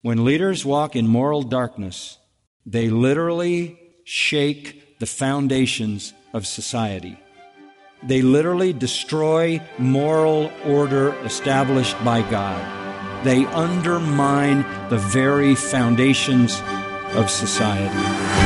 When leaders walk in moral darkness, they literally shake the foundations of society. They literally destroy moral order established by God. They undermine the very foundations of society.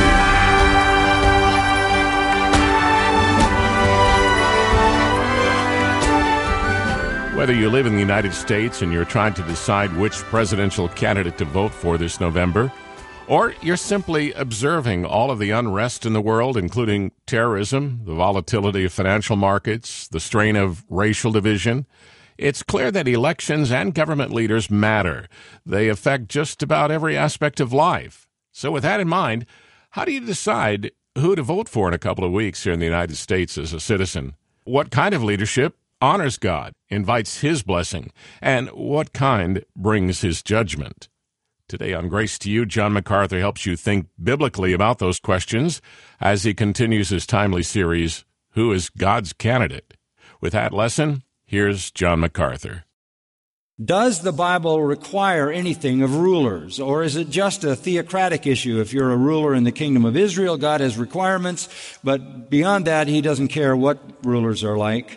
Whether you live in the United States and you're trying to decide which presidential candidate to vote for this November, or you're simply observing all of the unrest in the world, including terrorism, the volatility of financial markets, the strain of racial division, it's clear that elections and government leaders matter. They affect just about every aspect of life. So with that in mind, how do you decide who to vote for in a couple of weeks here in the United States as a citizen? What kind of leadership honors God, invites His blessing, and what kind brings His judgment? Today on Grace to You, John MacArthur helps you think biblically about those questions as he continues his timely series, Who is God's Candidate? With that lesson, here's John MacArthur. Does the Bible require anything of rulers, or is it just a theocratic issue? If you're a ruler in the kingdom of Israel, God has requirements, but beyond that, He doesn't care what rulers are like.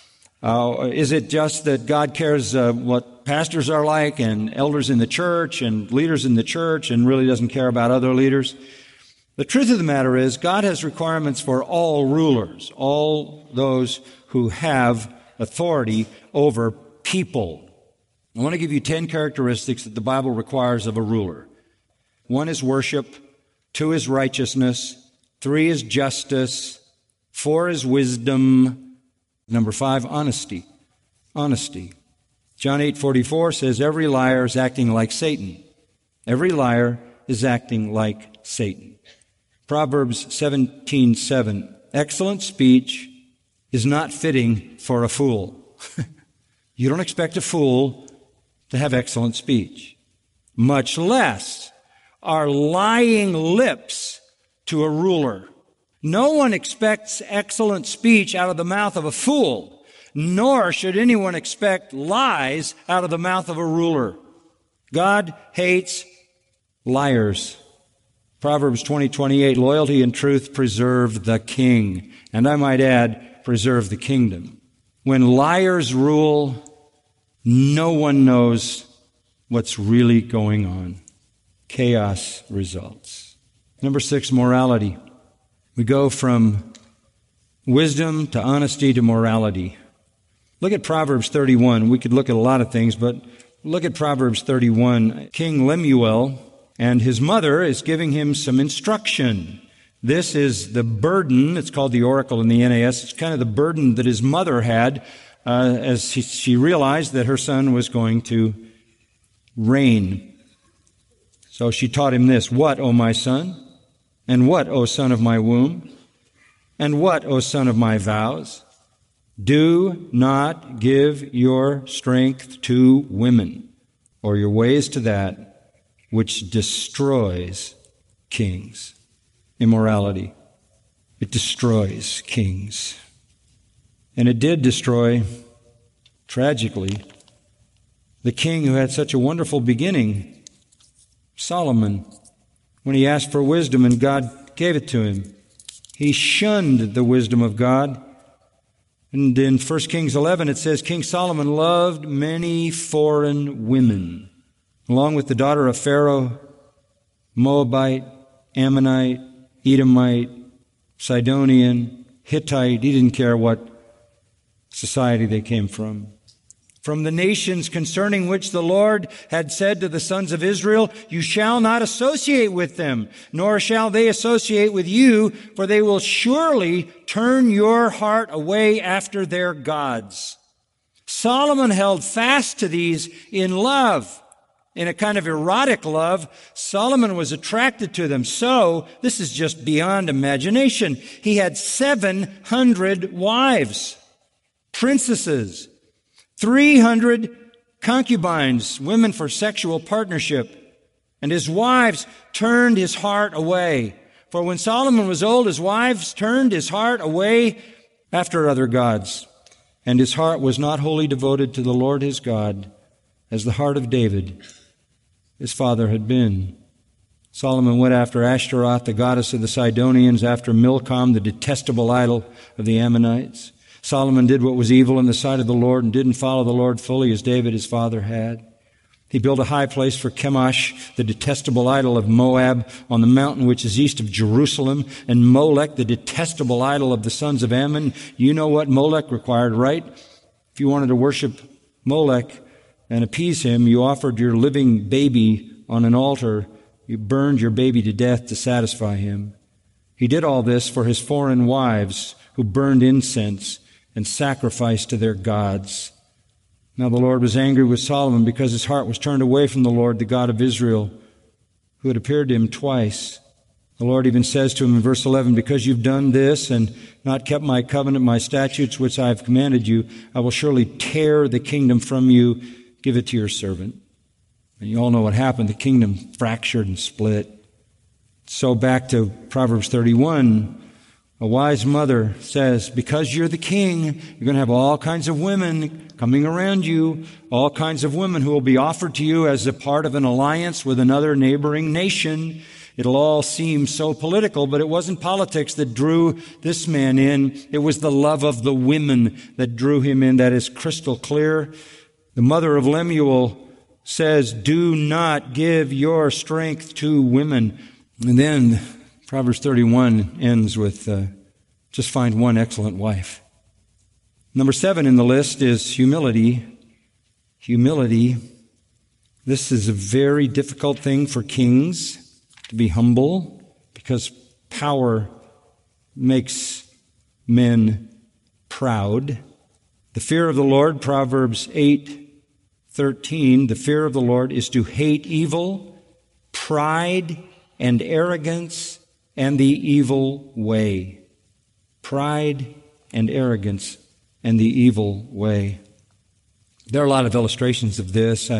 Is it just that God cares what pastors are like and elders in the church and leaders in the church and really doesn't care about other leaders? The truth of the matter is God has requirements for all rulers, all those who have authority over people. I want to give you 10 characteristics that the Bible requires of a ruler. 1 is worship, 2 is righteousness, 3 is justice, 4 is wisdom, Number 5, honesty. Honesty. John 8:44 says, every liar is acting like Satan. Every liar is acting like Satan. Proverbs 17:7, excellent speech is not fitting for a fool. You don't expect a fool to have excellent speech. Much less are lying lips to a ruler. No one expects excellent speech out of the mouth of a fool, nor should anyone expect lies out of the mouth of a ruler. God hates liars. Proverbs 20:28, loyalty and truth preserve the king. And I might add, preserve the kingdom. When liars rule, no one knows what's really going on. Chaos results. Number 6, morality. We go from wisdom to honesty to morality. Look at Proverbs 31. We could look at a lot of things, but look at Proverbs 31. King Lemuel and his mother is giving him some instruction. This is the burden. It's called the oracle in the NAS. It's kind of the burden that his mother had as she realized that her son was going to reign. So she taught him this. What, O my son? And what, O son of my womb? And what, O son of my vows? Do not give your strength to women, or your ways to that which destroys kings. Immorality. It destroys kings. And it did destroy, tragically, the king who had such a wonderful beginning, Solomon. When he asked for wisdom and God gave it to him, he shunned the wisdom of God. And in 1 Kings 11 it says, King Solomon loved many foreign women, along with the daughter of Pharaoh, Moabite, Ammonite, Edomite, Sidonian, Hittite. He didn't care what society they came from. From the nations concerning which the Lord had said to the sons of Israel, you shall not associate with them, nor shall they associate with you, for they will surely turn your heart away after their gods. Solomon held fast to these in love, in a kind of erotic love. Solomon was attracted to them. So, this is just beyond imagination. He had 700 wives, princesses, 300 concubines, women for sexual partnership. And his wives turned his heart away. For when Solomon was old, his wives turned his heart away after other gods. And his heart was not wholly devoted to the Lord his God, as the heart of David, his father had been. Solomon went after Ashtaroth, the goddess of the Sidonians, after Milcom, the detestable idol of the Ammonites. Solomon did what was evil in the sight of the Lord and didn't follow the Lord fully as David his father had. He built a high place for Chemosh, the detestable idol of Moab, on the mountain which is east of Jerusalem, and Molech, the detestable idol of the sons of Ammon. You know what Molech required, right? If you wanted to worship Molech and appease him, you offered your living baby on an altar. You burned your baby to death to satisfy him. He did all this for his foreign wives who burned incense and sacrificed to their gods. Now the Lord was angry with Solomon because his heart was turned away from the Lord, the God of Israel, who had appeared to him twice. The Lord even says to him in verse 11, because you've done this and not kept my covenant, my statutes, which I have commanded you, I will surely tear the kingdom from you, give it to your servant. And you all know what happened. The kingdom fractured and split. So back to Proverbs 31, a wise mother says, because you're the king, you're going to have all kinds of women coming around you, all kinds of women who will be offered to you as a part of an alliance with another neighboring nation. It'll all seem so political, but it wasn't politics that drew this man in. It was the love of the women that drew him in. That is crystal clear. The mother of Lemuel says, do not give your strength to women. And then Proverbs 31 ends with, just find one excellent wife. Number 7 in the list is humility. Humility. This is a very difficult thing for kings, to be humble, because power makes men proud. The fear of the Lord, Proverbs 8:13, the fear of the Lord is to hate evil, pride, and arrogance, and the evil way. Pride and arrogance and the evil way. There are a lot of illustrations of this.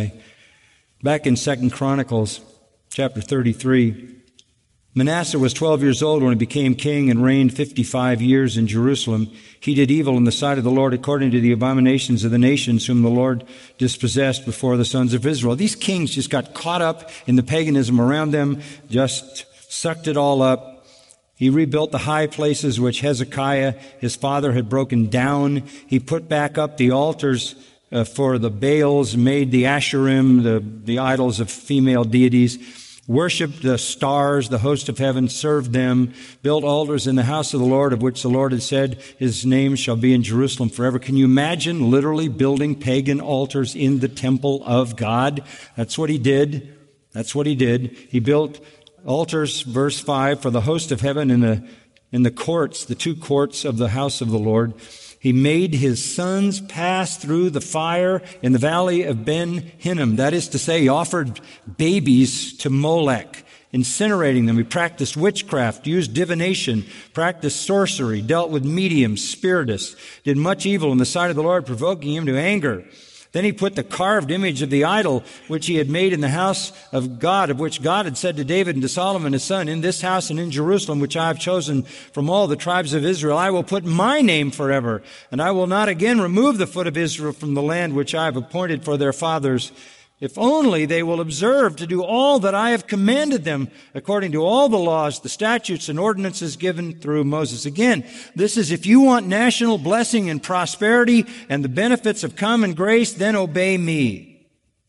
Back in 2 Chronicles chapter 33, Manasseh was 12 years old when he became king and reigned 55 years in Jerusalem. He did evil in the sight of the Lord according to the abominations of the nations whom the Lord dispossessed before the sons of Israel. These kings just got caught up in the paganism around them, just sucked it all up. He rebuilt the high places which Hezekiah, his father, had broken down. He put back up the altars for the Baals, made the Asherim, the idols of female deities, worshipped the stars, the host of heaven, served them, built altars in the house of the Lord, of which the Lord had said, his name shall be in Jerusalem forever. Can you imagine literally building pagan altars in the temple of God? That's what he did. That's what he did. He built altars, verse 5, for the host of heaven in the courts, the 2 courts of the house of the Lord. He made his sons pass through the fire in the valley of Ben Hinnom. That is to say, he offered babies to Molech, incinerating them. He practiced witchcraft, used divination, practiced sorcery, dealt with mediums, spiritists, did much evil in the sight of the Lord, provoking him to anger. Then he put the carved image of the idol which he had made in the house of God, of which God had said to David and to Solomon his son, in this house and in Jerusalem, which I have chosen from all the tribes of Israel, I will put my name forever, and I will not again remove the foot of Israel from the land which I have appointed for their fathers, if only they will observe to do all that I have commanded them, according to all the laws, the statutes, and ordinances given through Moses. Again, this is if you want national blessing and prosperity and the benefits of common grace, then obey me.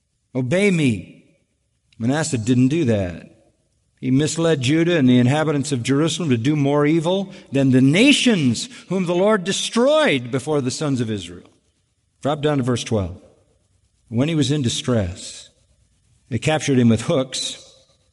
Obey me. Manasseh didn't do that. He misled Judah and the inhabitants of Jerusalem to do more evil than the nations whom the Lord destroyed before the sons of Israel. Drop down to verse 12. When he was in distress, they captured him with hooks,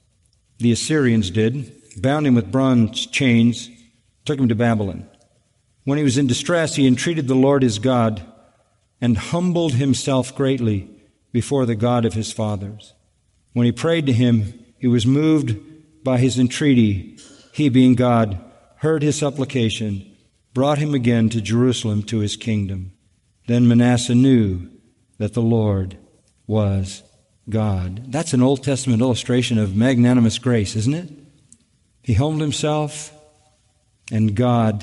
the Assyrians did, bound him with bronze chains, took him to Babylon. When he was in distress, he entreated the Lord his God and humbled himself greatly before the God of his fathers. When he prayed to him, he was moved by his entreaty. He, being God, heard his supplication, brought him again to Jerusalem to his kingdom. Then Manasseh knew that the Lord was God. That's an Old Testament illustration of magnanimous grace, isn't it? He humbled himself, and God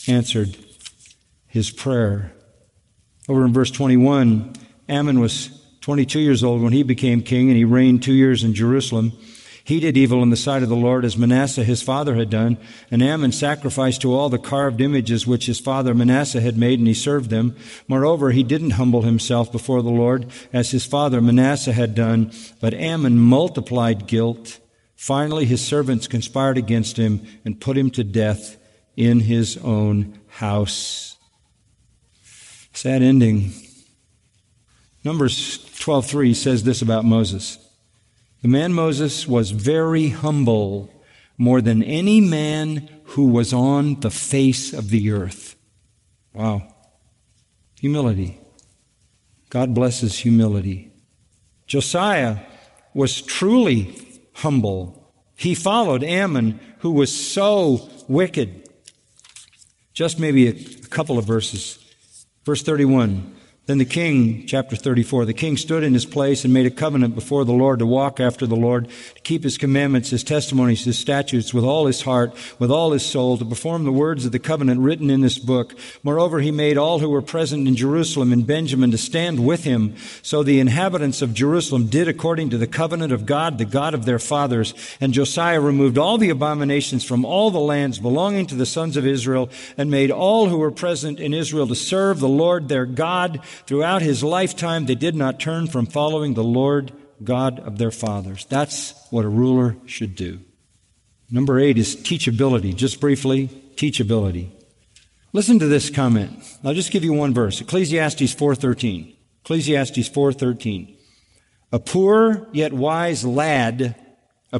answered his prayer. Over in verse 21, Ammon was 22 years old when he became king, and he reigned 2 years in Jerusalem. He did evil in the sight of the Lord, as Manasseh his father had done. And Amon sacrificed to all the carved images which his father Manasseh had made, and he served them. Moreover, he didn't humble himself before the Lord, as his father Manasseh had done, but Amon multiplied guilt. Finally, his servants conspired against him and put him to death in his own house. Sad ending. Numbers 12:3 says this about Moses. The man Moses was very humble, more than any man who was on the face of the earth. Wow. Humility. God blesses humility. Josiah was truly humble. He followed Ammon, who was so wicked. Just maybe a couple of verses. Verse 31. Then the king, chapter 34, the king stood in his place and made a covenant before the Lord to walk after the Lord, to keep his commandments, his testimonies, his statutes with all his heart, with all his soul, to perform the words of the covenant written in this book. Moreover, he made all who were present in Jerusalem and Benjamin to stand with him. So the inhabitants of Jerusalem did according to the covenant of God, the God of their fathers. And Josiah removed all the abominations from all the lands belonging to the sons of Israel, and made all who were present in Israel to serve the Lord their God. Throughout his lifetime, they did not turn from following the Lord God of their fathers. That's what a ruler should do. Number 8 is teachability. Just briefly, teachability. Listen to this comment. I'll just give you one verse. Ecclesiastes 4:13. Ecclesiastes 4:13. A poor yet wise lad, a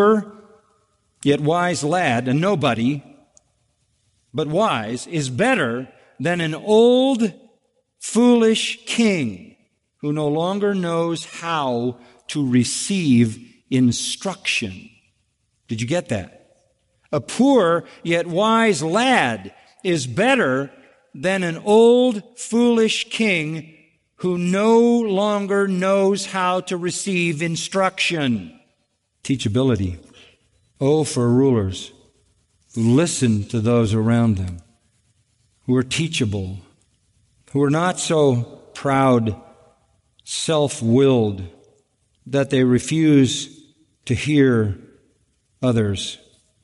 nobody, but wise, is better than an old foolish king who no longer knows how to receive instruction. Did you get that? A poor yet wise lad is better than an old foolish king who no longer knows how to receive instruction. Teachability. Oh, for rulers who listen to those around them, who are teachable, who are not so proud, self-willed, that they refuse to hear others,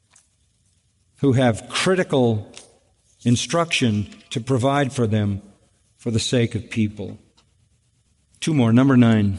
who have critical instruction to provide for them for the sake of people. 2 more. Number 9.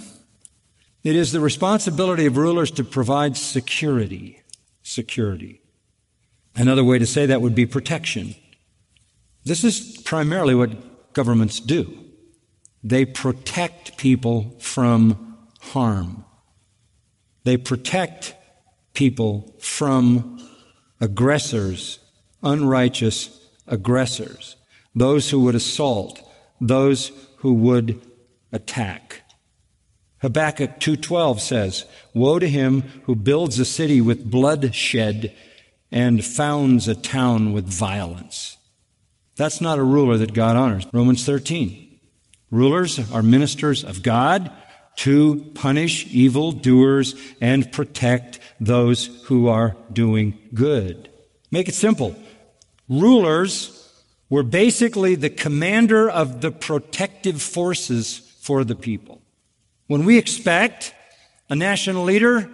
It is the responsibility of rulers to provide security. Security. Another way to say that would be protection. This is primarily what governments do. They protect people from harm. They protect people from aggressors, unrighteous aggressors, those who would assault, those who would attack. Habakkuk 2:12 says, "Woe to him who builds a city with bloodshed and founds a town with violence." That's not a ruler that God honors. Romans 13. Rulers are ministers of God to punish evildoers and protect those who are doing good. Make it simple. Rulers were basically the commander of the protective forces for the people. When we expect a national leader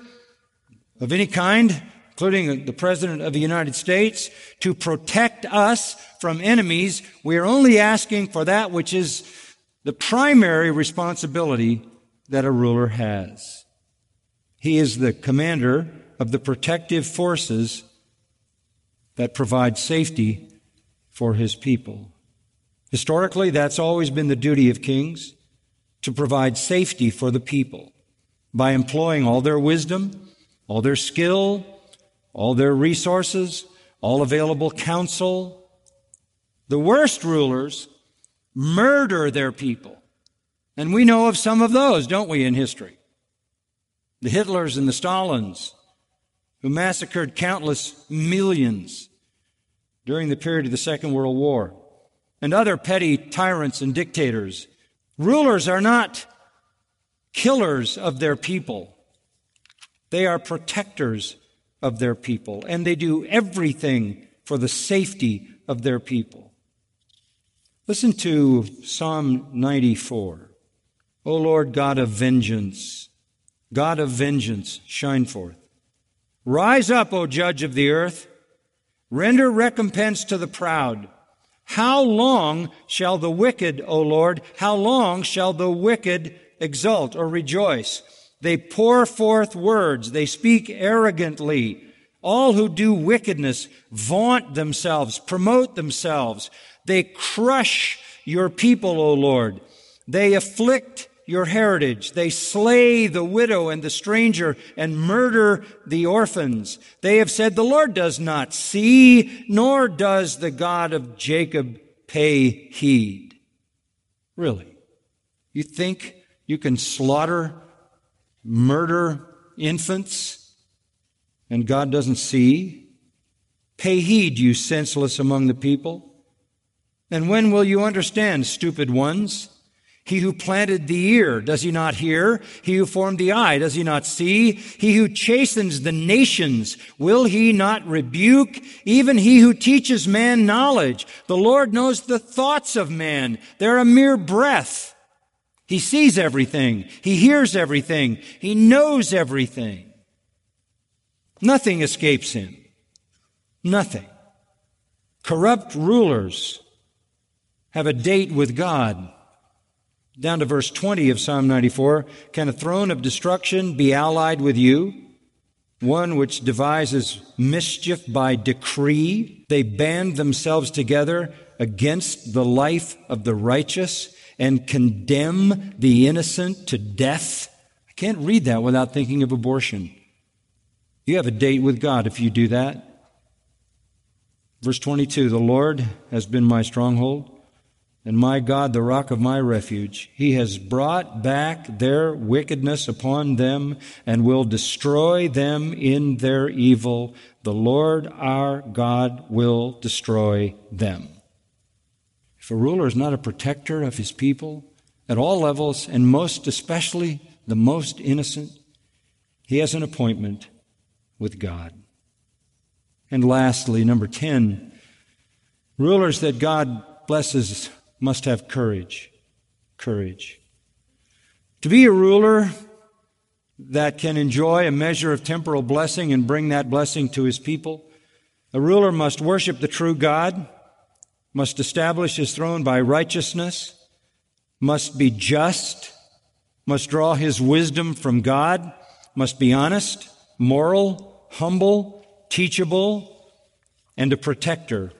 of any kind, including the President of the United States, to protect us from enemies, we are only asking for that which is the primary responsibility that a ruler has. He is the commander of the protective forces that provide safety for his people. Historically, that's always been the duty of kings, to provide safety for the people by employing all their wisdom, all their skill, all their resources, all available counsel. The worst rulers murder their people. And we know of some of those, don't we, in history? The Hitlers and the Stalins, who massacred countless millions during the period of the Second World War, and other petty tyrants and dictators. Rulers are not killers of their people. They are protectors of their people, and they do everything for the safety of their people. Listen to Psalm 94. O Lord God of vengeance, shine forth. Rise up, O Judge of the earth. Render recompense to the proud. How long shall the wicked, O Lord, how long shall the wicked exult or rejoice? They pour forth words. They speak arrogantly. All who do wickedness vaunt themselves, promote themselves. They crush your people, O Lord. They afflict your heritage. They slay the widow and the stranger and murder the orphans. They have said, the Lord does not see, nor does the God of Jacob pay heed. Really? You think you can slaughter, murder infants, and God doesn't see? Pay heed, you senseless among the people. And when will you understand, stupid ones? He who planted the ear, does he not hear? He who formed the eye, does he not see? He who chastens the nations, will he not rebuke? Even he who teaches man knowledge. The Lord knows the thoughts of man. They're a mere breath. He sees everything. He hears everything. He knows everything. Nothing escapes him. Nothing. Corrupt rulers have a date with God. Down to verse 20 of Psalm 94, can a throne of destruction be allied with you? One which devises mischief by decree. They band themselves together against the life of the righteous and condemn the innocent to death. I can't read that without thinking of abortion. You have a date with God if you do that. Verse 22, the Lord has been my stronghold, and my God, the rock of my refuge. He has brought back their wickedness upon them and will destroy them in their evil. The Lord our God will destroy them. If a ruler is not a protector of his people at all levels, and most especially the most innocent, he has an appointment with God. And lastly, number 10, rulers that God blesses must have courage. Courage. To be a ruler that can enjoy a measure of temporal blessing and bring that blessing to his people, a ruler must worship the true God, must establish his throne by righteousness, must be just, must draw his wisdom from God, must be honest, moral, humble, teachable, and a protector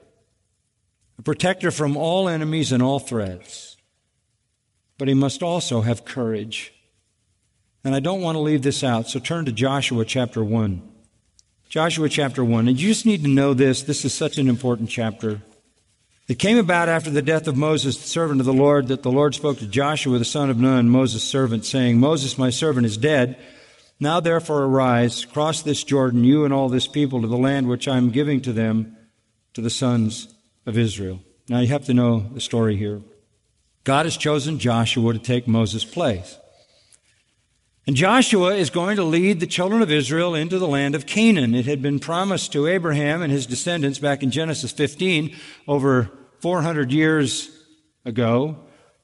from all enemies and all threats. But he must also have courage. And I don't want to leave this out, so turn to Joshua chapter 1. Joshua chapter 1. And you just need to know this. This is such an important chapter. It came about after the death of Moses, the servant of the Lord, that the Lord spoke to Joshua, the son of Nun, Moses' servant, saying, Moses, my servant, is dead. Now therefore arise, cross this Jordan, you and all this people, to the land which I am giving to them, to the sons of Israel. Now you have to know the story here. God has chosen Joshua to take Moses' place. And Joshua is going to lead the children of Israel into the land of Canaan. It had been promised to Abraham and his descendants back in Genesis 15 over 400 years ago,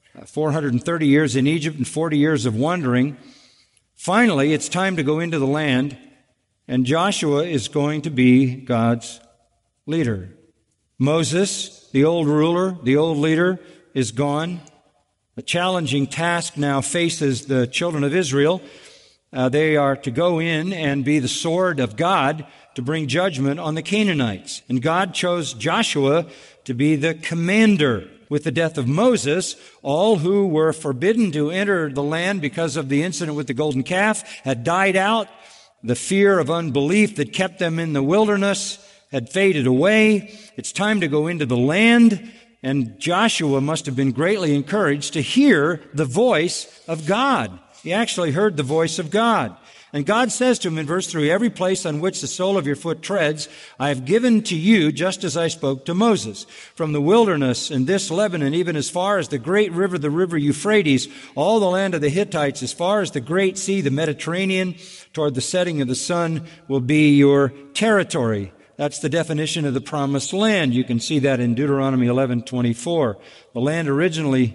430 years in Egypt and 40 years of wandering. Finally, it's time to go into the land, and Joshua is going to be God's leader. Moses, the old ruler, the old leader, is gone. A challenging task now faces the children of Israel. They are to go in and be the sword of God to bring judgment on the Canaanites. And God chose Joshua to be the commander. With the death of Moses, all who were forbidden to enter the land because of the incident with the golden calf had died out. The fear of unbelief that kept them in the wilderness had faded away. It's time to go into the land, and Joshua must have been greatly encouraged to hear the voice of God. He actually heard the voice of God. And God says to him in verse 3, every place on which the sole of your foot treads, I have given to you, just as I spoke to Moses. From the wilderness and this Lebanon, even as far as the great river, the river Euphrates, all the land of the Hittites, as far as the great sea, the Mediterranean, toward the setting of the sun, will be your territory. That's the definition of the promised land. You can see that in Deuteronomy 11:24. The land originally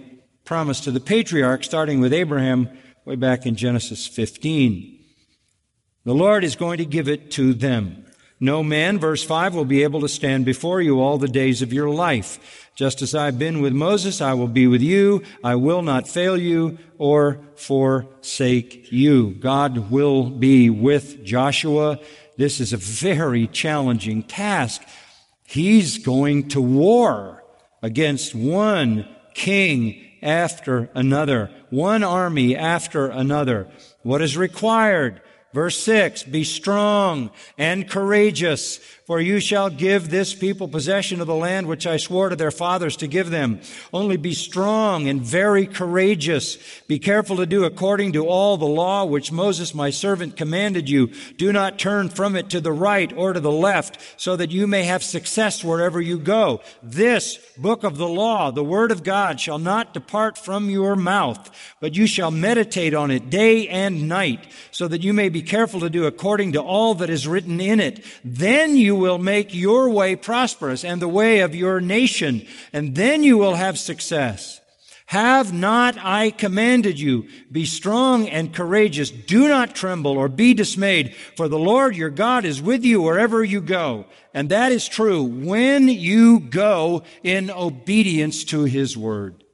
promised to the patriarchs, starting with Abraham way back in Genesis 15. The Lord is going to give it to them. No man, verse 5, will be able to stand before you all the days of your life. Just as I've been with Moses, I will be with you. I will not fail you or forsake you. God will be with Joshua. This is a very challenging task. He's going to war against one king after another, one army after another. What is required? Verse 6, be strong and courageous, for you shall give this people possession of the land which I swore to their fathers to give them. Only be strong and very courageous. Be careful to do according to all the law which Moses my servant commanded you. Do not turn from it to the right or to the left, so that you may have success wherever you go. This book of the law, the word of God, shall not depart from your mouth, but you shall meditate on it day and night, so that you may be careful to do according to all that is written in it. Then you will make your way prosperous and the way of your nation, and then you will have success. Have not I commanded you? Be strong and courageous. Do not tremble or be dismayed, for the Lord your God is with you wherever you go. And that is true when you go in obedience to His word.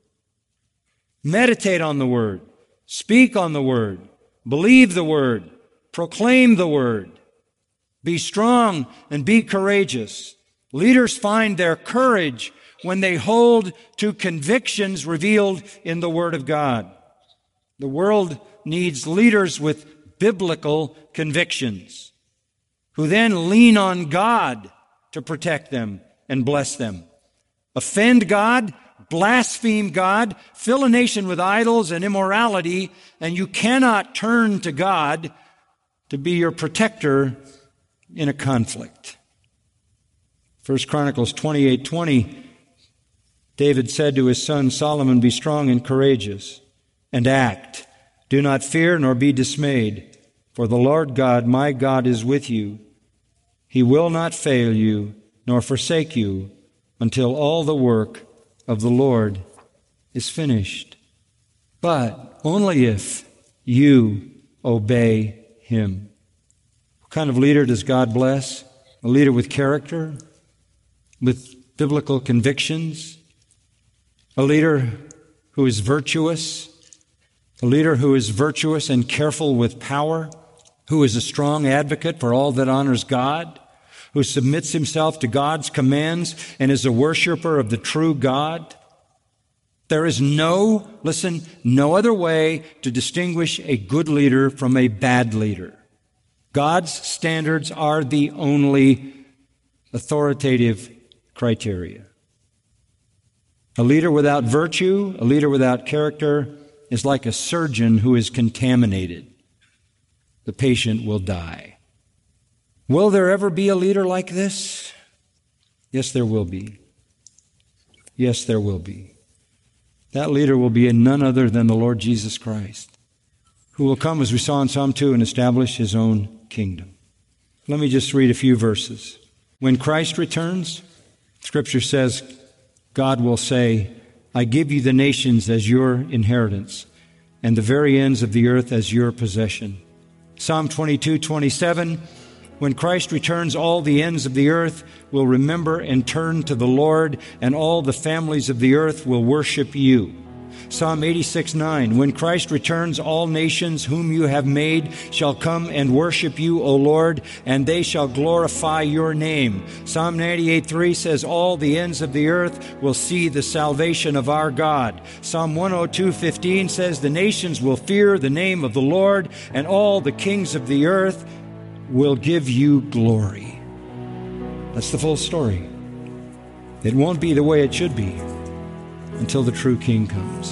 Meditate on the word. Speak on the word. Believe the word. Proclaim the word. Be strong and be courageous. Leaders find their courage when they hold to convictions revealed in the Word of God. The world needs leaders with biblical convictions who then lean on God to protect them and bless them. Offend God, blaspheme God, fill a nation with idols and immorality, and you cannot turn to God to be your protector in a conflict. 1 Chronicles 28:20, David said to his son Solomon, be strong and courageous, and act. Do not fear nor be dismayed, for the Lord God, my God, is with you. He will not fail you nor forsake you until all the work of the Lord is finished. But only if you obey Him. What kind of leader does God bless? A leader with character, with biblical convictions, a leader who is virtuous, a leader who is virtuous and careful with power, who is a strong advocate for all that honors God, who submits himself to God's commands and is a worshiper of the true God. There is no other way to distinguish a good leader from a bad leader. God's standards are the only authoritative criteria. A leader without virtue, a leader without character, is like a surgeon who is contaminated. The patient will die. Will there ever be a leader like this? Yes, there will be. Yes, there will be. That leader will be none other than the Lord Jesus Christ, who will come, as we saw in Psalm 2, and establish His own kingdom. Let me just read a few verses. When Christ returns, Scripture says, God will say, I give you the nations as your inheritance, and the very ends of the earth as your possession. Psalm 22:27, when Christ returns, all the ends of the earth will remember and turn to the Lord, and all the families of the earth will worship you. Psalm 86:9, when Christ returns, all nations whom you have made shall come and worship you, O Lord, and they shall glorify your name. Psalm 98:3 says, all the ends of the earth will see the salvation of our God. Psalm 102:15 says, the nations will fear the name of the Lord, and all the kings of the earth will give you glory. That's the full story. It won't be the way it should be until the true King comes.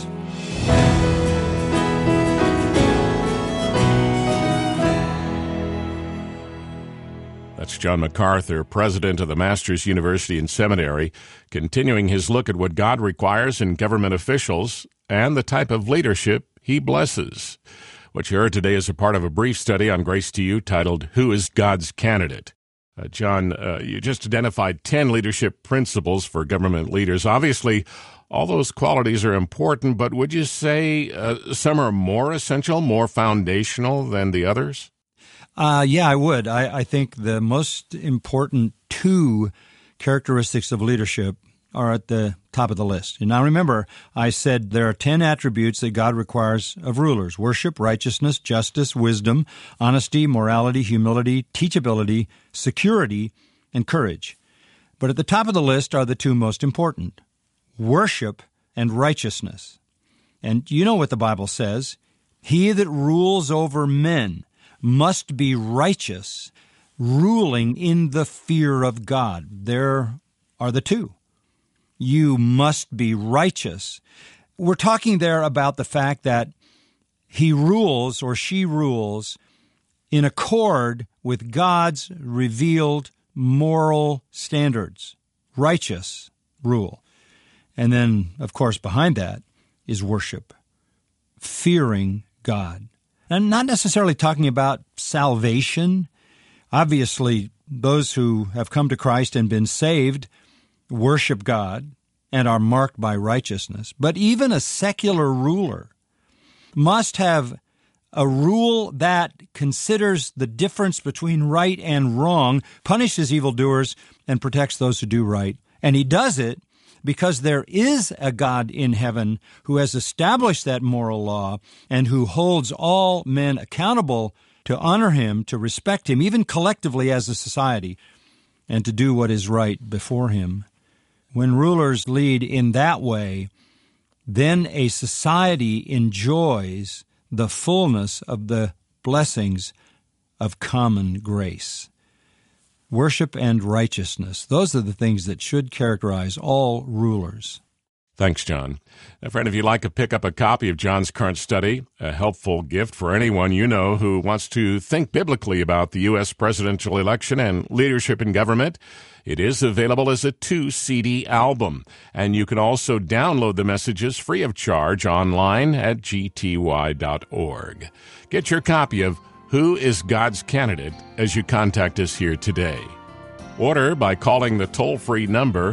That's John MacArthur, president of the Masters University and Seminary, continuing his look at what God requires in government officials and the type of leadership He blesses. What you heard today is a part of a brief study on Grace to You titled, Who is God's Candidate? John, you just identified 10 leadership principles for government leaders. Obviously, all those qualities are important, but would you say some are more essential, more foundational than the others? Yeah, I would. I think the most important two characteristics of leadership are at the top of the list. And now remember, I said there are 10 attributes that God requires of rulers: worship, righteousness, justice, wisdom, honesty, morality, humility, teachability, security, and courage. But at the top of the list are the two most important: worship and righteousness. And you know what the Bible says: he that rules over men must be righteous, ruling in the fear of God. There are the two. You must be righteous. We're talking there about the fact that he rules or she rules in accord with God's revealed moral standards. Righteous rule. And then, of course, behind that is worship, fearing God. And not necessarily talking about salvation. Obviously, those who have come to Christ and been saved worship God and are marked by righteousness. But even a secular ruler must have a rule that considers the difference between right and wrong, punishes evildoers, and protects those who do right. And he does it because there is a God in heaven who has established that moral law and who holds all men accountable to honor him, to respect him, even collectively as a society, and to do what is right before him. When rulers lead in that way, then a society enjoys the fullness of the blessings of common grace. Worship and righteousness, those are the things that should characterize all rulers. Thanks, John. Now, friend, if you'd like to pick up a copy of John's current study, a helpful gift for anyone you know who wants to think biblically about the U.S. presidential election and leadership in government, it is available as a 2-CD album. And you can also download the messages free of charge online at gty.org. Get your copy of Who is God's Candidate as you contact us here today. Order by calling the toll-free number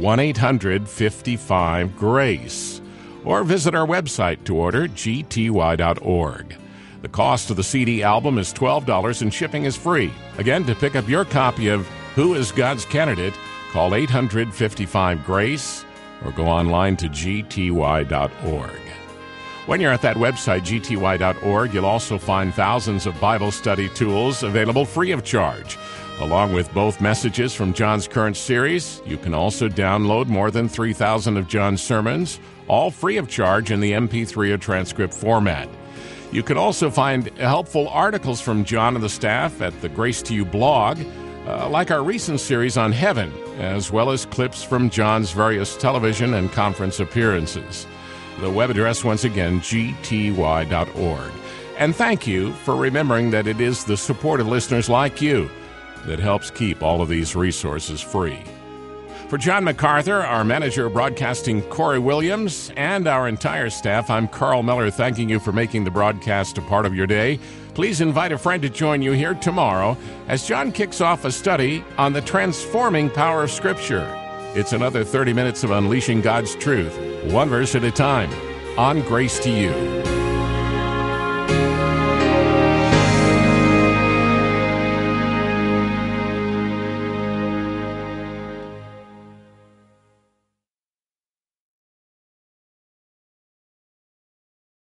1-800-55-GRACE or visit our website to order, gty.org. The cost of the CD album is $12 and shipping is free. Again, to pick up your copy of Who is God's Candidate, call 800-55-GRACE or go online to gty.org. When you're at that website, gty.org, you'll also find thousands of Bible study tools available free of charge. Along with both messages from John's current series, you can also download more than 3,000 of John's sermons, all free of charge in the MP3 or transcript format. You can also find helpful articles from John and the staff at the Grace to You blog, like our recent series on heaven, as well as clips from John's various television and conference appearances. The web address, once again, gty.org. And thank you for remembering that it is the support of listeners like you that helps keep all of these resources free. For John MacArthur, our manager of broadcasting, Corey Williams, and our entire staff, I'm Carl Miller, thanking you for making the broadcast a part of your day. Please invite a friend to join you here tomorrow as John kicks off a study on the transforming power of Scripture. It's another 30 minutes of unleashing God's truth, one verse at a time, on Grace to You.